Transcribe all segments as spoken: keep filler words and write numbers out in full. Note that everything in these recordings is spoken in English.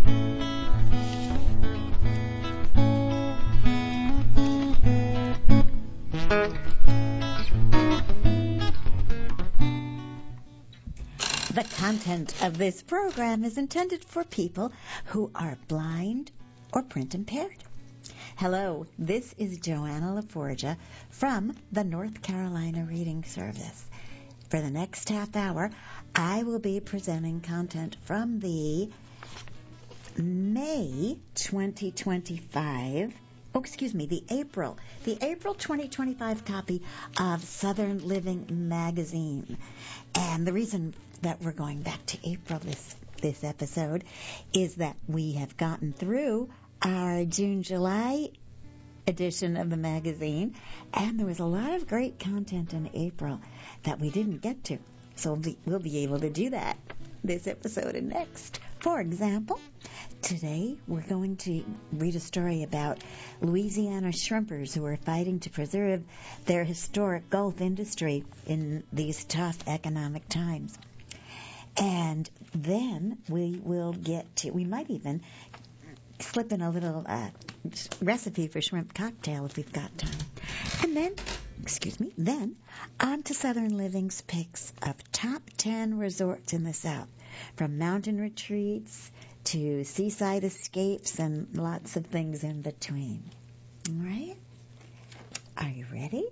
The content of this program is intended for people who are blind or print impaired. Hello, this is Joanna LaForgia from the North Carolina Reading Service. For the next half hour, I will be presenting content from the May twenty twenty-five, oh, excuse me, the April, the April twenty twenty-five copy of Southern Living magazine. And the reason that we're going back to April this this episode is that we have gotten through our June-July edition of the magazine, and there was a lot of great content in April that we didn't get to. So we'll be, we'll be able to do that this episode and next. For example, today we're going to read a story about Louisiana shrimpers who are fighting to preserve their historic Gulf industry in these tough economic times. And then we will get to, we might even slip in a little uh, recipe for shrimp cocktail if we've got time. And then, excuse me, then on to Southern Living's picks of top ten resorts in the South, from mountain retreats to seaside escapes and lots of things in between. All right? Are you ready?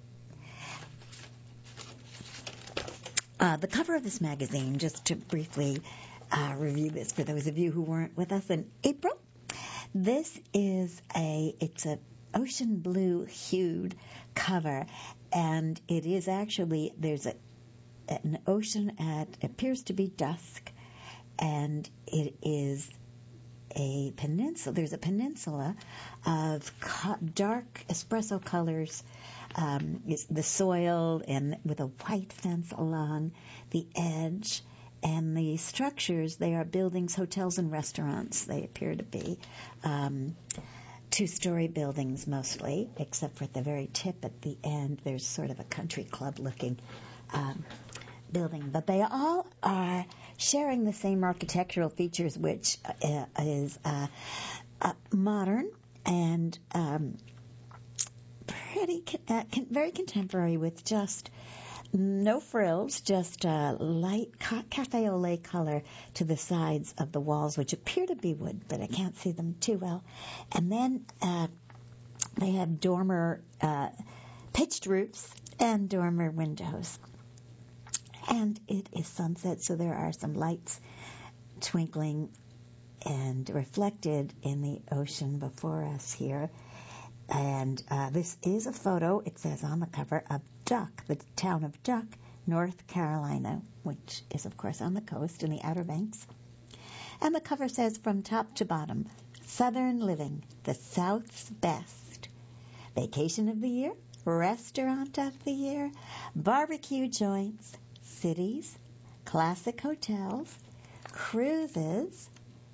Uh, the cover of this magazine, just to briefly uh, review this for those of you who weren't with us in April, this is a, it's a ocean blue hued cover, and it is actually, there's a, an ocean at, appears to be dusk, and it is a peninsula, there's a peninsula of co- dark espresso colors. Um, is the soil and with a white fence along the edge, and the structures, they are buildings, hotels, and restaurants. They appear to be um, two-story buildings mostly, except for at the very tip at the end, there's sort of a country club-looking um, building. But they all are sharing the same architectural features, which uh, is uh, uh, modern and um, pretty, uh, con- very contemporary, with just no frills, just a light ca- cafe au lait color to the sides of the walls, which appear to be wood, but I can't see them too well. And then uh, they have dormer uh, pitched roofs and dormer windows. And it is sunset, so there are some lights twinkling and reflected in the ocean before us here. And uh, this is a photo, it says on the cover, of Duck, the town of Duck, North Carolina, which is, of course, on the coast in the Outer Banks. And the cover says, from top to bottom, Southern Living, the South's best. Vacation of the year, restaurant of the year, barbecue joints, cities, classic hotels, cruises,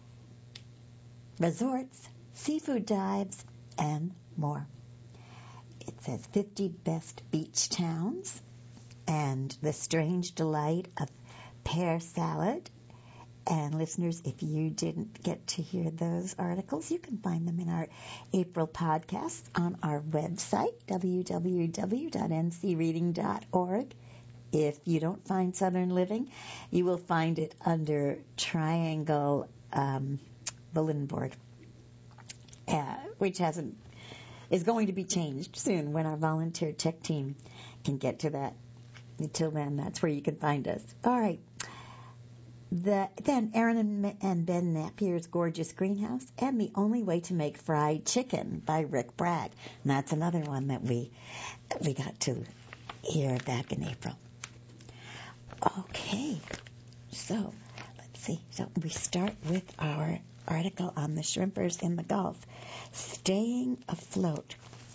resorts, seafood dives, and more. It says fifty best beach towns and the strange delight of pear salad. And listeners, if you didn't get to hear those articles, you can find them in our April podcast on our website, w w w dot n c reading dot org. If you don't find Southern Living, you will find it under Triangle um, Bulletin Board, uh, which hasn't is going to be changed soon when our volunteer tech team can get to that. Until then, that's where you can find us. All right. The, then Aaron and, and Ben Napier's Gorgeous Greenhouse, and The Only Way to Make Fried Chicken by Rick Bragg. And that's another one that we we got to hear back in April. Okay. So, let's see. So we start with our article on the shrimpers in the Gulf. Staying afloat.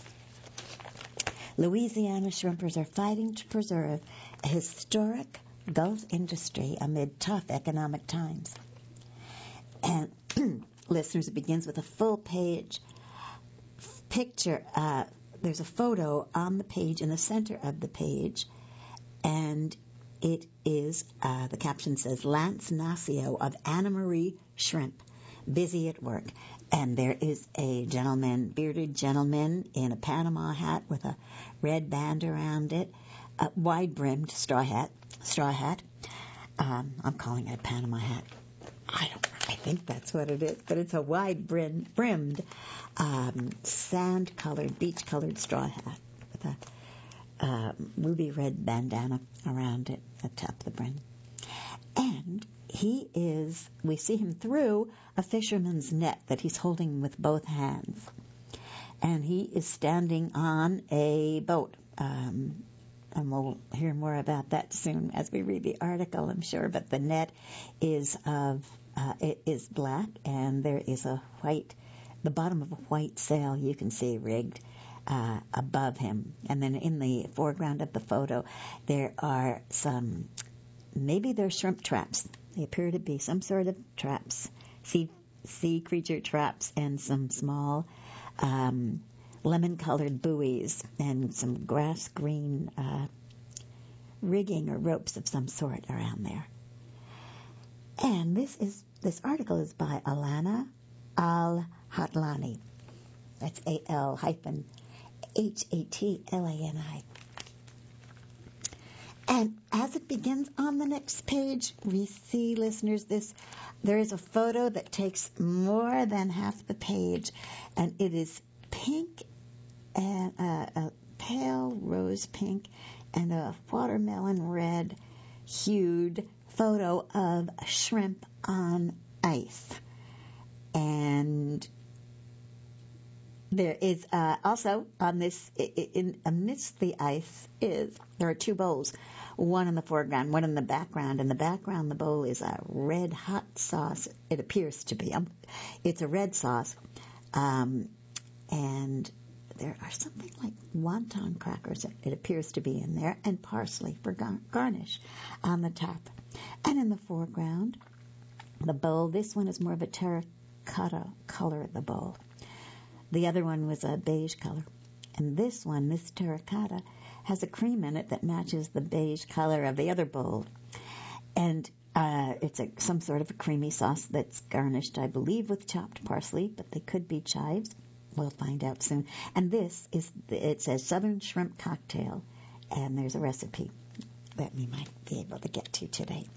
Louisiana shrimpers are fighting to preserve a historic Gulf industry amid tough economic times. And listeners, it begins with a full page picture. Uh, there's a photo on the page, in the center of the page, and it is, uh, the caption says, Lance Nacio of Anna Marie Shrimp, busy at work. And there is a gentleman, bearded gentleman in a Panama hat with a red band around it, a wide-brimmed straw hat. Straw hat. Um, I'm calling it a Panama hat. I don't. I think that's what it is, but it's a wide-brimmed, um, sand-colored, beach-colored straw hat with a uh, ruby red bandana around it at the top of the brim. And he is, we see him through a fisherman's net that he's holding with both hands. And he is standing on a boat. Um, and we'll hear more about that soon as we read the article, I'm sure. But the net is of, uh, it is black, and there is a white, the bottom of a white sail you can see rigged uh, above him. And then in the foreground of the photo, there are some, maybe they're shrimp traps. They appear to be some sort of traps, sea, sea creature traps, and some small um, lemon-colored buoys and some grass green uh, rigging or ropes of some sort around there. And this is this article is by Alana Al-Hatlani. That's A L hyphen H A T L A N I. And as it begins on the next page, we see, listeners, this there is a photo that takes more than half the page, and it is pink and uh, a pale rose pink and a watermelon red hued photo of shrimp on ice. And there is uh, also on this, in amidst the ice, is there are two bowls, one in the foreground, one in the background. In the background, the bowl is a red hot sauce. It appears to be. Um, it's a red sauce, um, and there are something like wonton crackers. It appears to be in there, and parsley for gar- garnish on the top. And in the foreground, the bowl. This one is more of a terracotta color. The bowl. The other one was a beige color. And this one, this terracotta, has a cream in it that matches the beige color of the other bowl. And uh, it's a, some sort of a creamy sauce that's garnished, I believe, with chopped parsley, but they could be chives. We'll find out soon. And this is, it says Southern Shrimp Cocktail, and there's a recipe that we might be able to get to today.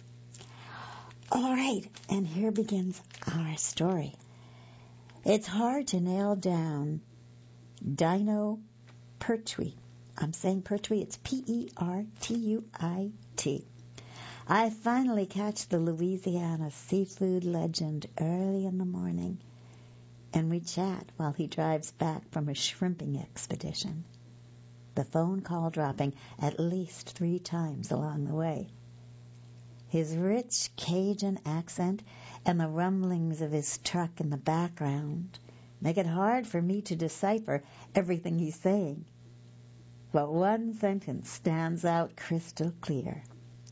All right, and here begins our story. It's hard to nail down Dino Pertuis. I'm saying Pertuis. It's P E R T U I T. I finally catch the Louisiana seafood legend early in the morning, and we chat while he drives back from a shrimping expedition, the phone call dropping at least three times along the way. His rich Cajun accent and the rumblings of his truck in the background make it hard for me to decipher everything he's saying. But one sentence stands out crystal clear.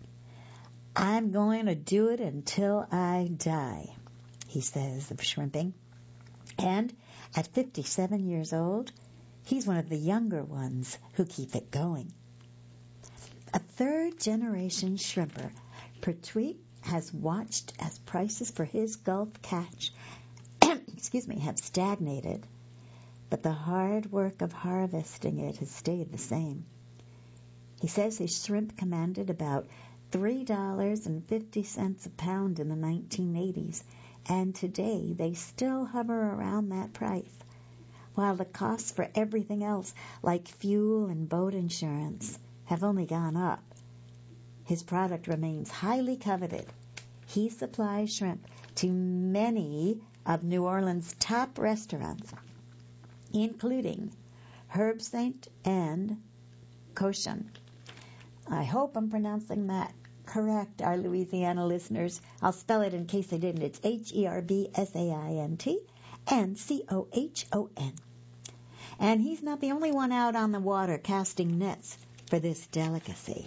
I'm going to do it until I die, he says of shrimping. And at fifty-seven years old, he's one of the younger ones who keep it going. A third-generation shrimper, Pertuis has watched as prices for his Gulf catch excuse me, have stagnated, but the hard work of harvesting it has stayed the same. He says his shrimp commanded about three dollars and fifty cents a pound in the nineteen eighties, and today they still hover around that price, while the costs for everything else, like fuel and boat insurance, have only gone up. His product remains highly coveted. He supplies shrimp to many of New Orleans' top restaurants, including Herbsaint and Cochon. I hope I'm pronouncing that correct, our Louisiana listeners. I'll spell it in case I didn't. It's H E R B S A I N T and C O H O N. And he's not the only one out on the water casting nets for this delicacy.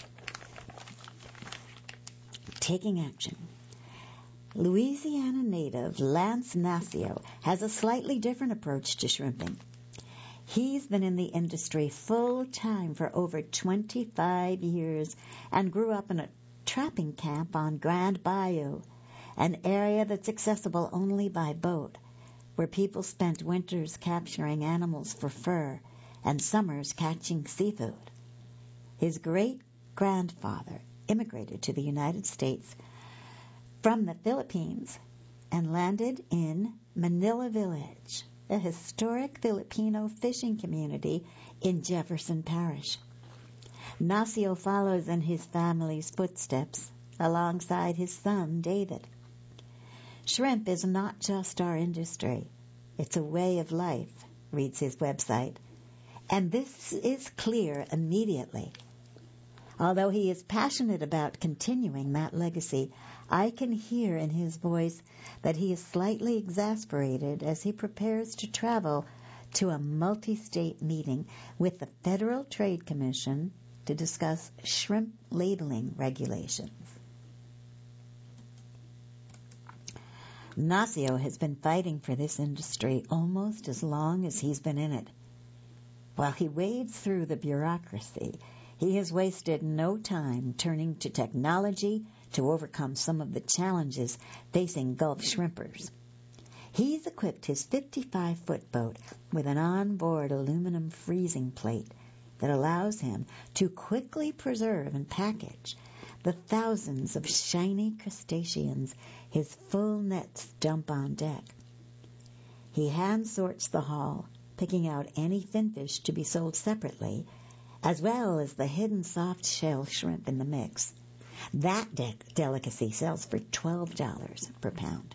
Taking action. Louisiana native Lance Nacio has a slightly different approach to shrimping. He's been in the industry full-time for over twenty-five years and grew up in a trapping camp on Grand Bayou. an area that's accessible only by boat, where people spent winters capturing animals for fur and summers catching seafood. His great-grandfather immigrated to the United States from the Philippines and landed in Manila Village, a historic Filipino fishing community in Jefferson Parish. Nacio follows in his family's footsteps alongside his son, David. Shrimp is not just our industry. It's a way of life, reads his website. And this is clear immediately. Although he is passionate about continuing that legacy, I can hear in his voice that he is slightly exasperated as he prepares to travel to a multi-state meeting with the Federal Trade Commission to discuss shrimp labeling regulations. Nacio has been fighting for this industry almost as long as he's been in it. While he wades through the bureaucracy, he has wasted no time turning to technology to overcome some of the challenges facing Gulf shrimpers. He's equipped his fifty-five foot boat with an onboard aluminum freezing plate that allows him to quickly preserve and package the thousands of shiny crustaceans his full nets dump on deck. He hand sorts the haul, picking out any finfish to be sold separately, as well as the hidden soft-shell shrimp in the mix. That de- delicacy sells for twelve dollars per pound.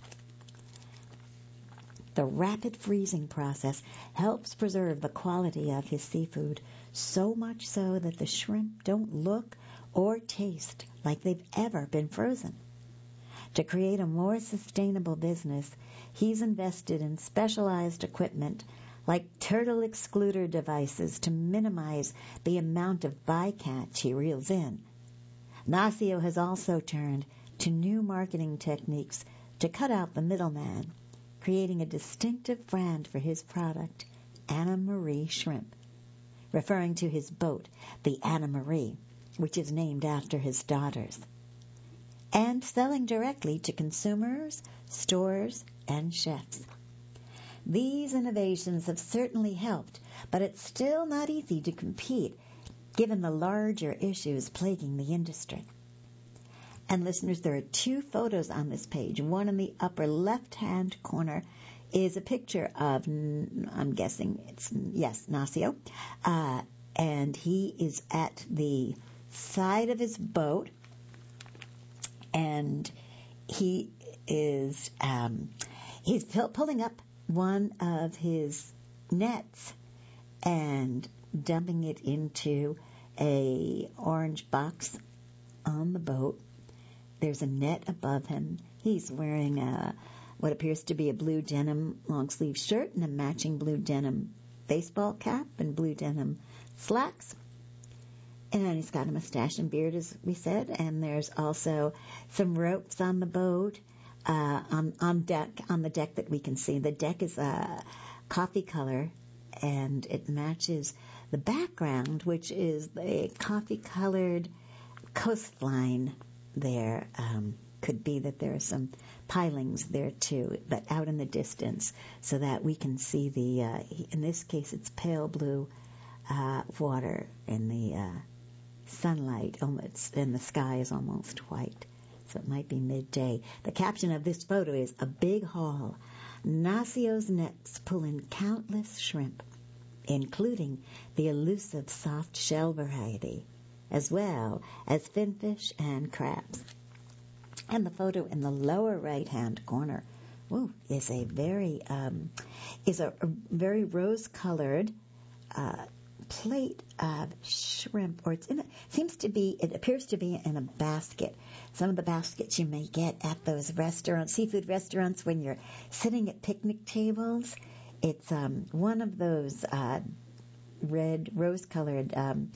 The rapid freezing process helps preserve the quality of his seafood, so much so that the shrimp don't look or taste like they've ever been frozen. To create a more sustainable business, he's invested in specialized equipment like turtle excluder devices to minimize the amount of bycatch he reels in. Nacio has also turned to new marketing techniques to cut out the middleman, creating a distinctive brand for his product, Anna Marie Shrimp, referring to his boat, the Anna Marie, which is named after his daughters, and selling directly to consumers, stores, and chefs. These innovations have certainly helped, but it's still not easy to compete given the larger issues plaguing the industry. And listeners, there are two photos on this page. One in the upper left-hand corner is a picture of, I'm guessing it's, yes, Nacio, uh, and he is at the side of his boat, and he is um, he's pulling up one of his nets and dumping it into a orange box on the boat. There's a net above him. He's wearing a, what appears to be a blue denim long-sleeve shirt and a matching blue denim baseball cap and blue denim slacks. And he's got a mustache and beard, as we said. And there's also some ropes on the boat, uh, on, on deck, on the deck that we can see. The deck is a coffee color, and it matches the background, which is a coffee-colored coastline there. Um, could be that there are some pilings there, too, but out in the distance so that we can see the, uh, in this case, it's pale blue uh, water, and the uh, sunlight, almost, and the sky is almost white. So it might be midday. The caption of this photo is, "A big haul. Nacio's nets pull in countless shrimp, including the elusive soft shell variety, as well as finfish and crabs." And the photo in the lower right-hand corner, ooh, is a very um, is a, a very rose-colored uh, plate of shrimp, or it's in a, seems to be, it appears to be in a basket. Some of the baskets you may get at those restaurants, seafood restaurants, when you're sitting at picnic tables. It's um, one of those uh, red, rose-colored um,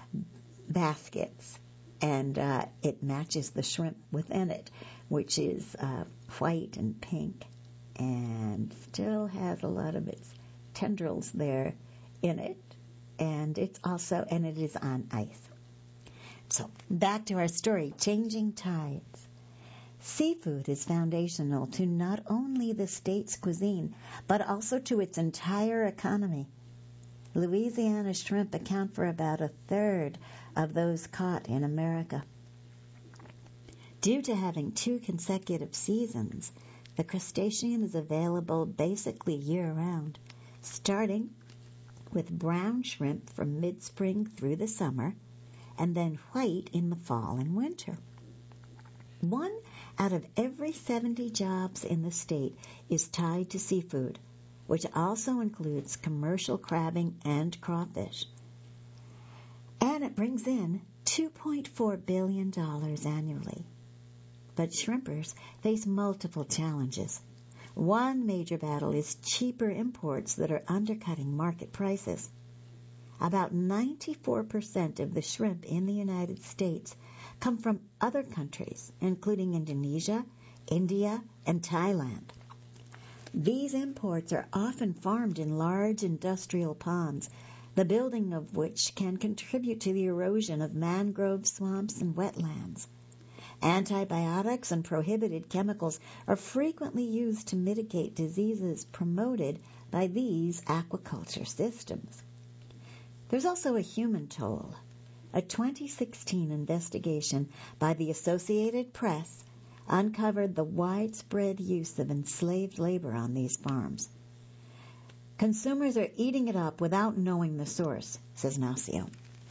baskets, and uh, it matches the shrimp within it, which is uh, white and pink, and still has a lot of its tendrils there in it. And it's also, and it is on ice. So back to our story, Changing Tides. Seafood is foundational to not only the state's cuisine, but also to its entire economy. Louisiana shrimp account for about a third of those caught in America. Due to having two consecutive seasons, the crustacean is available basically year-round, starting with brown shrimp from mid-spring through the summer, and then white in the fall and winter. One out of every seventy jobs in the state is tied to seafood, which also includes commercial crabbing and crawfish. And it brings in two point four billion dollars annually. But shrimpers face multiple challenges. One major battle is cheaper imports that are undercutting market prices. About ninety-four percent of the shrimp in the United States come from other countries, including Indonesia, India, and Thailand. These imports are often farmed in large industrial ponds, the building of which can contribute to the erosion of mangrove swamps and wetlands. Antibiotics and prohibited chemicals are frequently used to mitigate diseases promoted by these aquaculture systems. There's also a human toll. A twenty sixteen investigation by the Associated Press uncovered the widespread use of enslaved labor on these farms. Consumers are eating it up without knowing the source, says Nacio.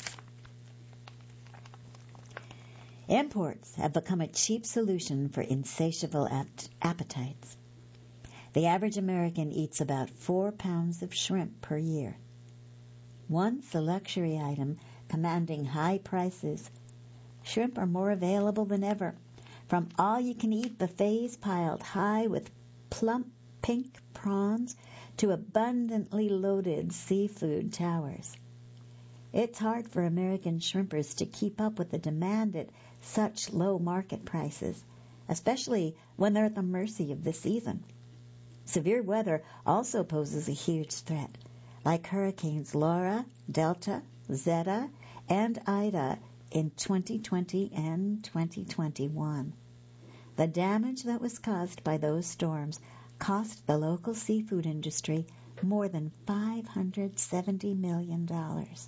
Imports have become a cheap solution for insatiable ap- appetites. The average American eats about four pounds of shrimp per year. Once a luxury item commanding high prices, shrimp are more available than ever, from all-you-can-eat buffets piled high with plump pink prawns to abundantly loaded seafood towers. It's hard for American shrimpers to keep up with the demand at such low market prices, especially when they're at the mercy of the season. Severe weather also poses a huge threat, like hurricanes Laura, Delta, Zeta, and Ida in twenty twenty and twenty twenty-one. The damage that was caused by those storms cost the local seafood industry more than five hundred seventy million dollars.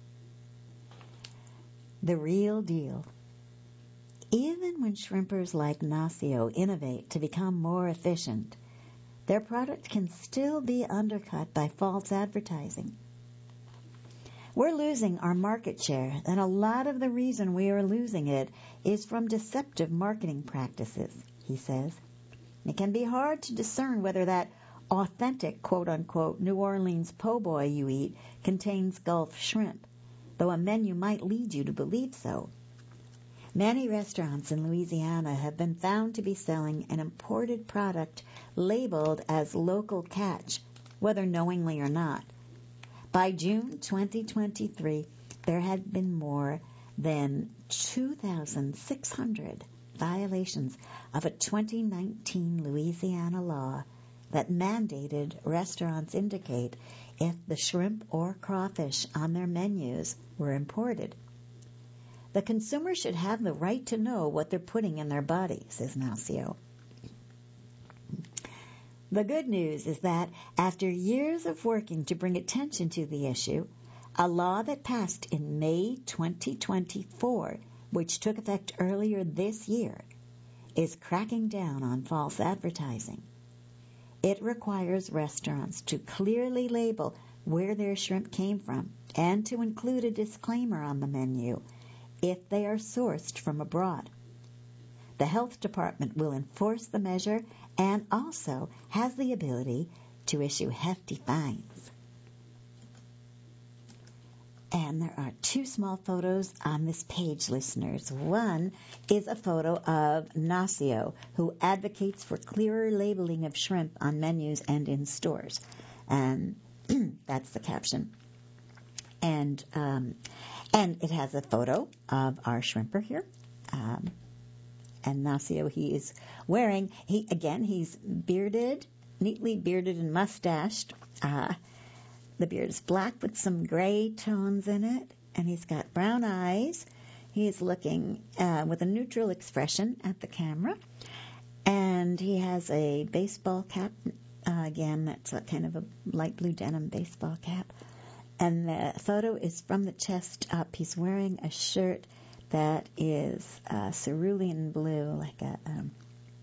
The real deal. Even when shrimpers like Nacio innovate to become more efficient, their product can still be undercut by false advertising. We're losing our market share, and a lot of the reason we are losing it is from deceptive marketing practices, he says. It can be hard to discern whether that authentic, quote-unquote, New Orleans po' boy you eat contains Gulf shrimp, though a menu might lead you to believe so. Many restaurants in Louisiana have been found to be selling an imported product labeled as local catch, whether knowingly or not. By June twenty twenty-three, there had been more than two thousand six hundred violations of a twenty nineteen Louisiana law that mandated restaurants indicate if the shrimp or crawfish on their menus were imported. The consumer should have the right to know what they're putting in their body, says Nacio. The good news is that after years of working to bring attention to the issue, a law that passed in May twenty twenty-four, which took effect earlier this year, is cracking down on false advertising. It requires restaurants to clearly label where their shrimp came from and to include a disclaimer on the menu if they are sourced from abroad. The health department will enforce the measure and also has the ability to issue hefty fines. And there are two small photos on this page, listeners. One is a photo of Nacio, who advocates for clearer labeling of shrimp on menus and in stores. And that's the caption. And um, and it has a photo of our shrimper here. Um, and Nacio, he is wearing, he again, he's bearded, neatly bearded and mustached. Uh, the beard is black with some gray tones in it, and he's got brown eyes. He is looking uh, with a neutral expression at the camera, and he has a baseball cap. Uh, again, that's a kind of a light blue denim baseball cap. And the photo is from the chest up. He's wearing a shirt that is uh, cerulean blue, like a um,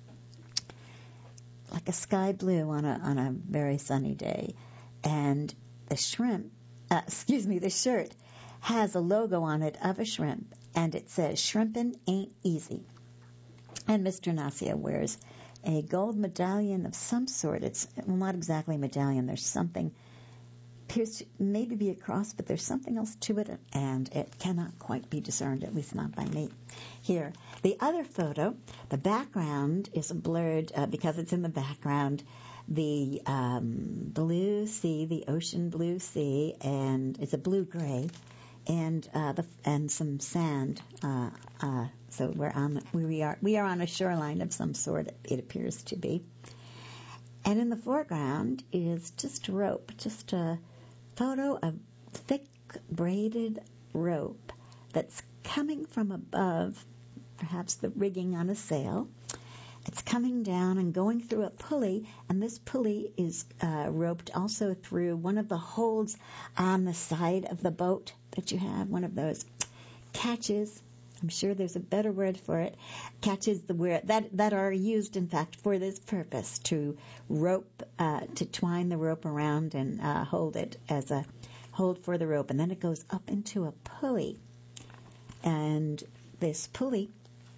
like a sky blue on a on a very sunny day. And the shrimp, uh, excuse me, the shirt has a logo on it of a shrimp, and it says, "Shrimpin' ain't easy." And Mister Nasio wears a gold medallion of some sort. It's well, not exactly a medallion. There's something, appears to maybe be a cross, but there's something else to it, and it cannot quite be discerned, at least not by me. Here, the other photo, the background is blurred uh, because it's in the background. The um, blue sea, the ocean blue sea, and it's a blue-gray, and uh, the and some sand. Uh, uh, so we're on we are we are on a shoreline of some sort. It appears to be. And in the foreground is just rope, just a photo of thick braided rope that's coming from above, perhaps the rigging on a sail. It's coming down and going through a pulley, and this pulley is uh, roped also through one of the holds on the side of the boat that you have, one of those catches. I'm sure there's a better word for it. Catches the where that that are used, in fact, for this purpose, to rope, uh, to twine the rope around and uh, hold it as a hold for the rope, and then it goes up into a pulley, and this pulley,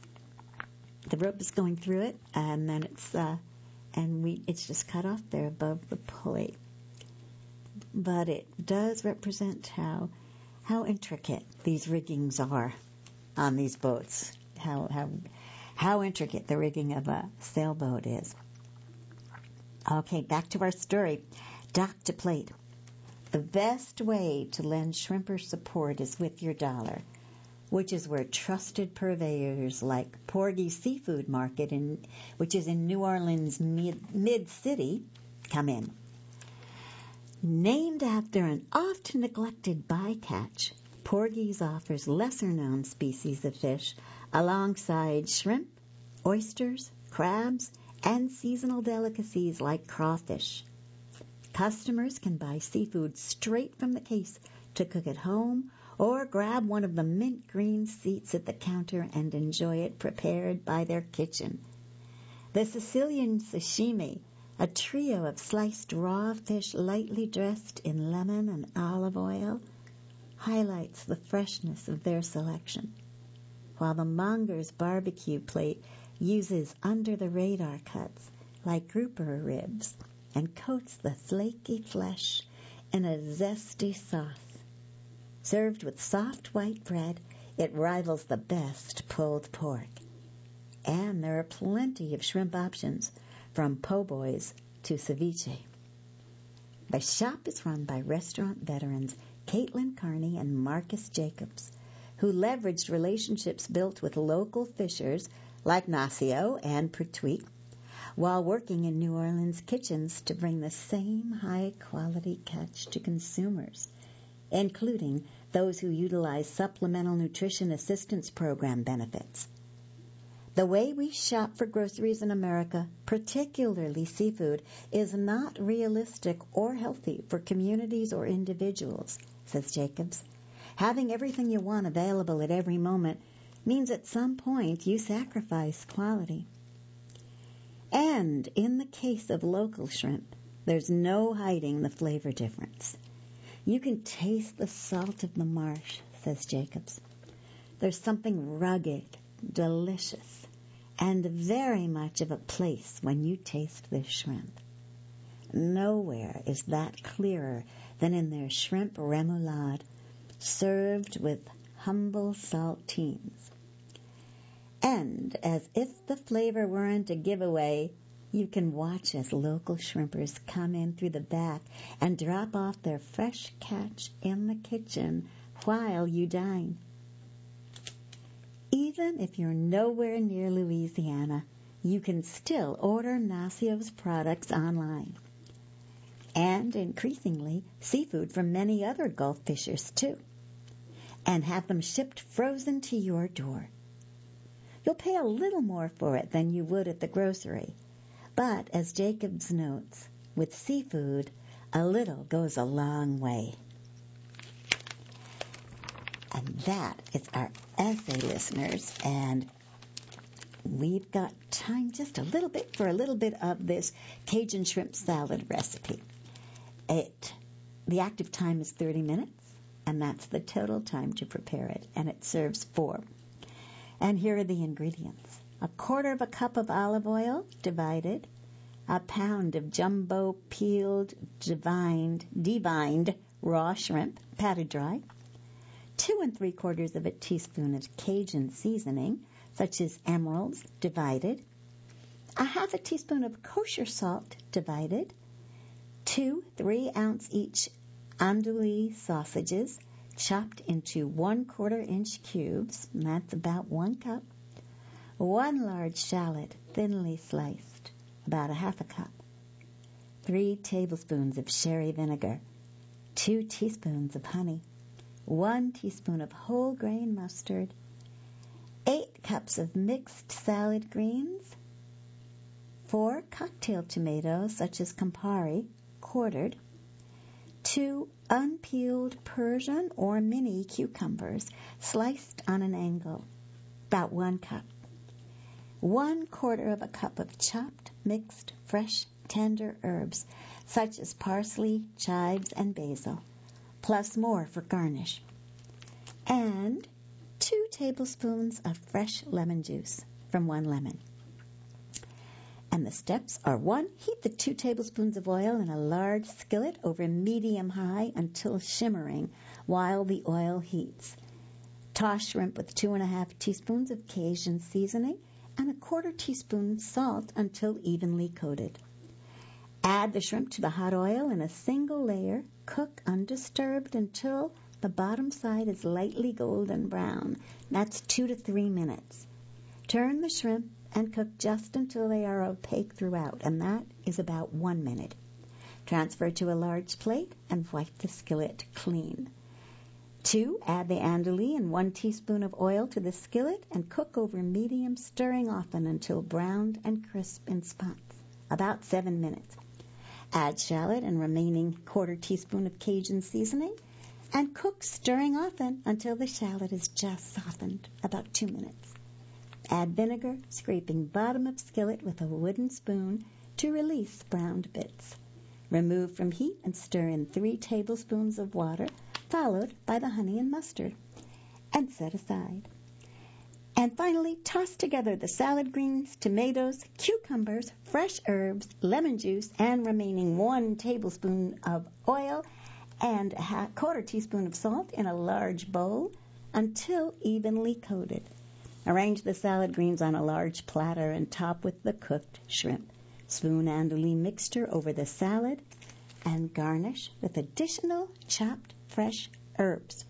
the rope is going through it, and then it's uh, and we it's just cut off there above the pulley. But it does represent how how intricate these riggings are on these boats. How how how intricate the rigging of a sailboat is. Okay, back to our story. Dock to plate. The best way to lend shrimper support is with your dollar, which is where trusted purveyors like Porgy Seafood Market, in, which is in New Orleans mid, mid-city, come in. Named after an often neglected bycatch, Porgy's offers lesser-known species of fish alongside shrimp, oysters, crabs, and seasonal delicacies like crawfish. Customers can buy seafood straight from the case to cook at home, or grab one of the mint green seats at the counter and enjoy it prepared by their kitchen. The Sicilian sashimi, a trio of sliced raw fish lightly dressed in lemon and olive oil, highlights the freshness of their selection, while the monger's barbecue plate uses under-the-radar cuts like grouper ribs and coats the flaky flesh in a zesty sauce. Served with soft white bread, it rivals the best pulled pork. And there are plenty of shrimp options, from po' boys to ceviche. The shop is run by restaurant veterans Caitlin Carney and Marcus Jacobs, who leveraged relationships built with local fishers like Nasio and Pertwee, while working in New Orleans kitchens to bring the same high-quality catch to consumers, including those who utilize Supplemental Nutrition Assistance Program benefits. The way we shop for groceries in America, particularly seafood, is not realistic or healthy for communities or individuals, says Jacobs. Having everything you want available at every moment means at some point you sacrifice quality. And in the case of local shrimp, there's no hiding the flavor difference. You can taste the salt of the marsh, says Jacobs. There's something rugged, delicious, and very much of a place when you taste this shrimp. Nowhere is that clearer than in their shrimp remoulade, served with humble saltines. And as if the flavor weren't a giveaway, you can watch as local shrimpers come in through the back and drop off their fresh catch in the kitchen while you dine. Even if you're nowhere near Louisiana, you can still order Nasio's products online. And increasingly, seafood from many other Gulf fishers, too. and have them shipped frozen to your door. You'll pay a little more for it than you would at the grocery, but as Jacobs notes, with seafood, a little goes a long way. And that is our essay, listeners, and we've got time just a little bit for a little bit of this Cajun shrimp salad recipe. It, the active time is thirty minutes, and that's the total time to prepare it, and it serves four. And here are the ingredients. A quarter of a cup of olive oil, divided. A pound of jumbo peeled, divined, devined raw shrimp, patted dry. Two and three quarters of a teaspoon of Cajun seasoning, such as emeralds, divided. A half a teaspoon of kosher salt, divided. Two three-ounce each andouille sausages, chopped into one-quarter inch cubes, and that's about one cup. One large shallot, thinly sliced, about a half a cup. Three tablespoons of sherry vinegar. Two teaspoons of honey. One teaspoon of whole grain mustard. Eight cups of mixed salad greens. Four cocktail tomatoes, such as Campari, quartered. Two unpeeled Persian or mini cucumbers, sliced on an angle, about one cup. One quarter of a cup of chopped, mixed, fresh, tender herbs, such as parsley, chives, and basil, plus more for garnish. And two tablespoons of fresh lemon juice from one lemon. And the steps are one, heat the two tablespoons of oil in a large skillet over medium-high until shimmering while the oil heats. Toss shrimp with two and a half teaspoons of Cajun seasoning and a quarter teaspoon salt until evenly coated. Add the shrimp to the hot oil in a single layer. Cook undisturbed until the bottom side is lightly golden brown. That's two to three minutes. Turn the shrimp and cook just until they are opaque throughout, and that is about one minute. Transfer to a large plate and wipe the skillet clean. Two, add the andouille and one teaspoon of oil to the skillet and cook over medium, stirring often until browned and crisp in spots, about seven minutes. Add shallot and remaining quarter teaspoon of Cajun seasoning and cook, stirring often until the shallot is just softened, about two minutes. Add vinegar, scraping bottom of skillet with a wooden spoon to release browned bits. Remove from heat and stir in three tablespoons of water, followed by the honey and mustard, and set aside. And finally, toss together the salad greens, tomatoes, cucumbers, fresh herbs, lemon juice, and remaining one tablespoon of oil and a half, quarter teaspoon of salt in a large bowl until evenly coated. Arrange the salad greens on a large platter and top with the cooked shrimp. Spoon andouille mixture over the salad and garnish with additional chopped fresh herbs.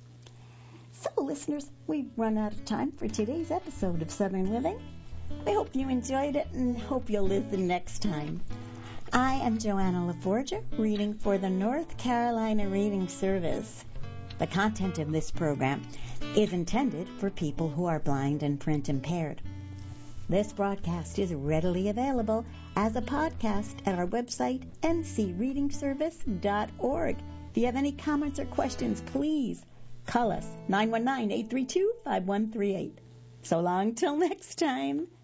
So, listeners, we've run out of time for today's episode of Southern Living. I hope you enjoyed it and hope you'll listen next time. I am Joanna LaForgia, reading for the North Carolina Reading Service. The content of this program is intended for people who are blind and print impaired. This broadcast is readily available as a podcast at our website, n c reading service dot org. If you have any comments or questions, please call us, nine one nine, eight three two, five one three eight. So long till next time.